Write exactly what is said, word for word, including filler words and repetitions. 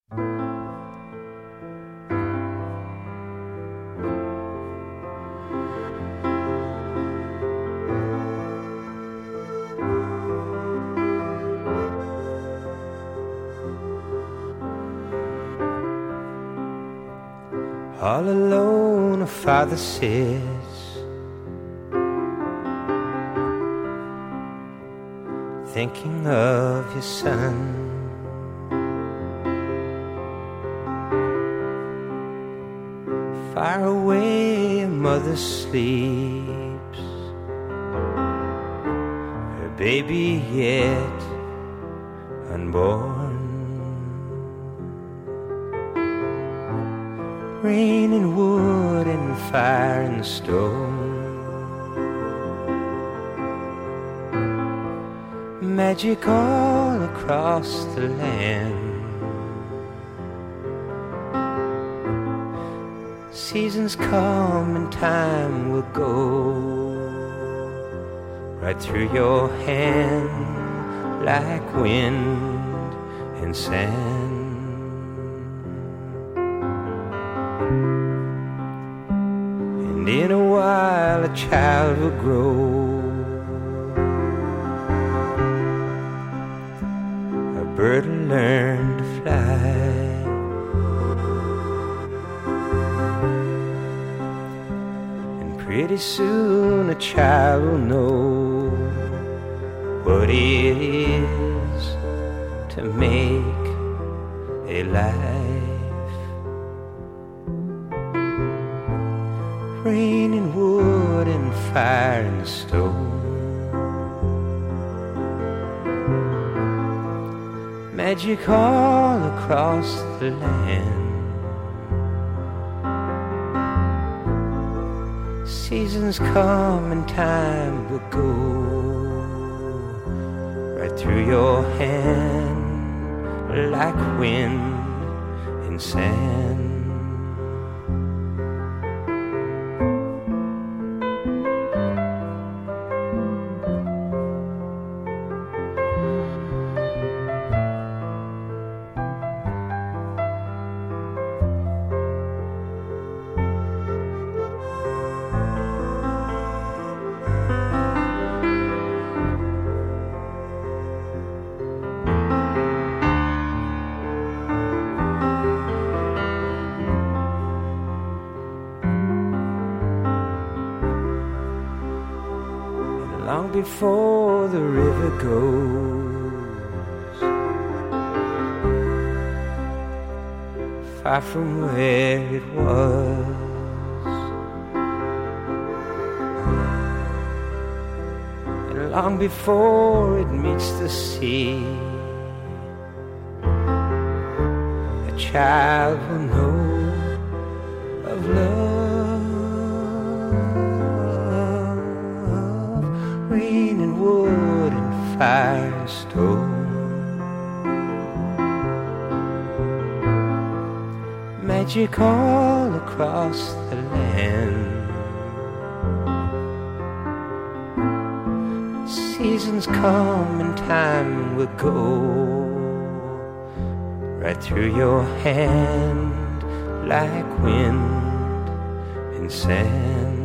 All alone, a father sits, thinking of his son. Far away, a mother sleeps, her baby yet unborn. Rain and wood and fire and stone, magic all across the land. Seasons come and time will go, right through your hand like wind and sand. And in a while a child will grow, a bird will learn to fly, and pretty soon a child will know what it is to make a life. Rain and wood and fire and stone, magic all across the land. Seasons come and time will go, right through your hand like wind and sand. Long before the river goes, far from where it was, and long before it meets the sea, a child will know of love. Rain and wood and fire and stone, magic all across the land. Seasons come and time will go, right through your hand like wind and sand.